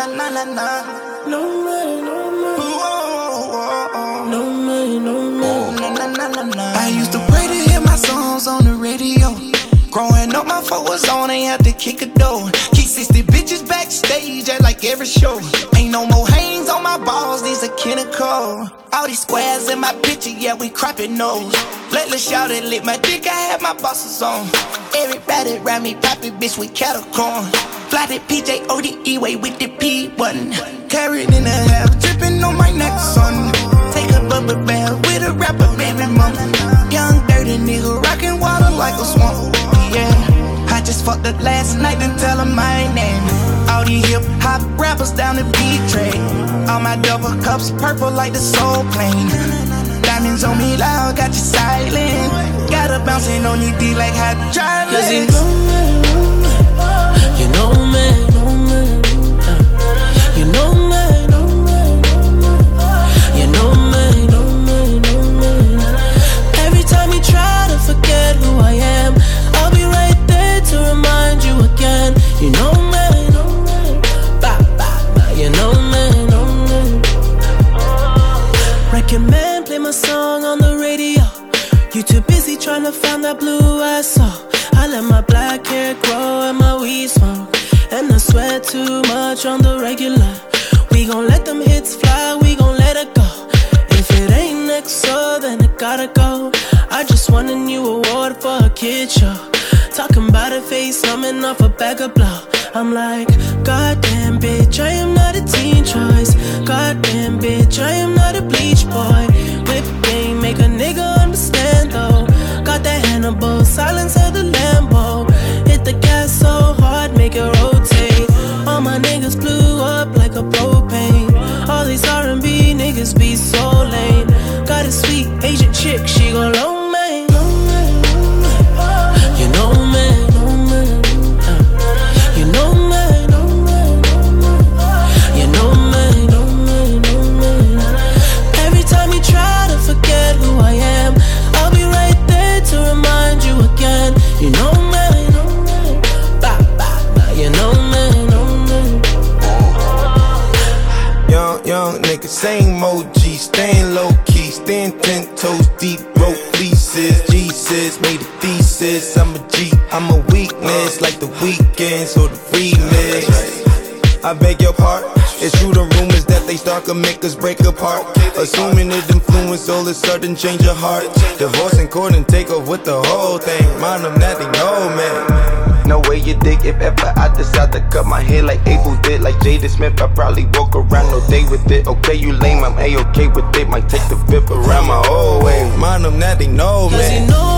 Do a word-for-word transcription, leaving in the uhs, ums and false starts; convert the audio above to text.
na na na na. No money, no money. Whoa, whoa, whoa. No money, no money. Na na na na na. I used to pray to hear my songs on the radio. Growing up, my folk was on, they had to kick a door. Keep sixty bitches backstage at like every show. Ain't no more hangs on my balls, these are clinical. All these squares in my picture, yeah, we cropping nose. Let the shout it lit my dick, I had my bosses on. Everybody around me poppin', bitch, with cattle corn. Fly the P J O D E way with the P one. Carried in a half, drippin' on my neck, son. Take a bubble bath with a rapper, baby mama. Young dirty nigga, rockin' water like a swamp. Yeah, I just fucked up last night and tell her my name. All these hip hop rappers down the beat track. All my double cups purple like the soul plane. Diamonds on me loud, got you silent. Got her bouncing on your D like hydraulics. Cause you know me, you know me, you know me, you know me, know me, know me. Every time you try to forget who I am, I'll be right there to remind you again. You know me, know me, bah, bah, bah. You know me, know me. Record man, play my song on the radio. You too busy trying to find that blue I saw. I let my black hair grow and my weed smoke, and I sweat too much on the regular. We gon' let them hits fly, we gon' let it go. If it ain't next, so then it gotta go. I just won a new award for a kid show. Talking about a face, coming off a bag of blow. I'm like, goddamn bitch, I am not a teen choice. Goddamn bitch, I am not a bleach boy. Whip game, make a nigga understand though. Got that Hannibal, silence of the Lambo. Hit the gas so hard, make it rotate. All my niggas blew up like a propane. All these R and B niggas be so lame. Got a sweet Asian chick, she gon' loan me. You know me, know me, uh. You know me, know me, you know me, know me, know me. Every time you try to forget who I am, I'll be right there to remind you again. You know me, know me, bah, bah, bah. You know me, know me. Young, young nigga, same O G, staying low key, staying ten toes deep, broke fleeces. Jesus made a thesis. I'm a G, I'm a weakness, like the weekends or the remix. I beg your pardon. It's true the rumors that they start can make us break apart. Assuming it influence all of a sudden change your heart. Divorce in court and take off with the whole thing. Mind them that they know, man. No way you dig if ever I decide to cut my hair like Abel did. Like Jada Smith, I probably walk around all day with it. Okay, you lame, I'm A-okay with it. Might take the whip around my whole way. Mind them that they know, man.